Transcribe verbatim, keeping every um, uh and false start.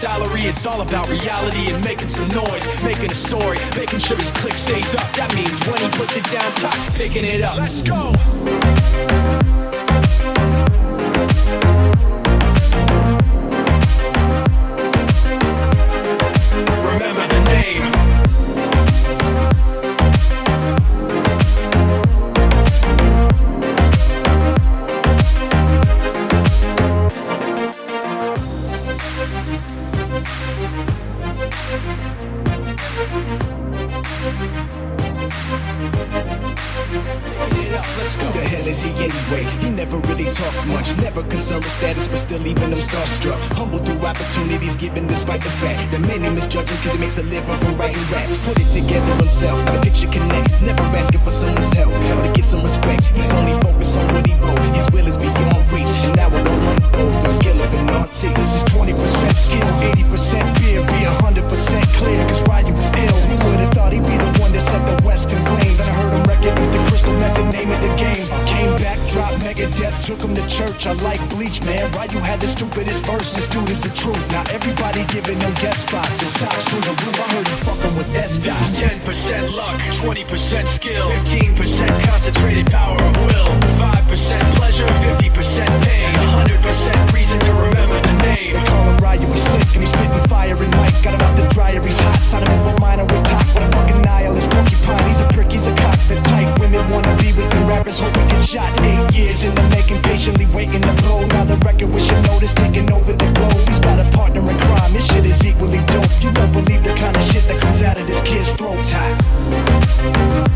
salary. It's all about reality and making some noise, making a story, making sure his click stays up. That means when he puts it down, Todd's picking it up. Let's go. Remember the name. Who the hell is he anyway? He never really talks much, never concerned with status, but still leaving them starstruck. Humble through opportunities given despite the fact that many misjudge him cause he makes a living from writing raps. Put it together himself, now the picture connects, never asking for someone's help or to get some respect. He's only focused on what he wrote, his will is beyond reach, and now it all unfolds, the skill of an artist. This is twenty percent skill, eighty percent fear, be one hundred percent clear, cause Ryu was ill. Who would've thought he'd be the one that set the West in flames? Then I heard him wreck it with the crystal method, name of the game. Came back, dropped Megadeth, took him to church. I like Bleach, man. Ryu had the stupidest verse. This dude is the truth. Now everybody giving him guest spots. His stocks through the roof. I heard he fucking with S This is ten percent luck, twenty percent skill, fifteen percent concentrated power of will, five percent pleasure, fifty percent pain, one hundred percent reason to remember the name. They call him Ryu, he's sick and he's spitting fire and Mike. Got him out the dryer, he's hot. Found him over minor with top. What a fucking nihilist porcupine. He's a prick, he's a cock. The type women wanna be with them rappers, hope he gets shot. Eight years in the making, patiently waiting to blow. Now the record with your notice taking over the globe. He's got a partner in crime, this shit is equally dope. You won't believe the kind of shit that comes out of this kid's throat. Time.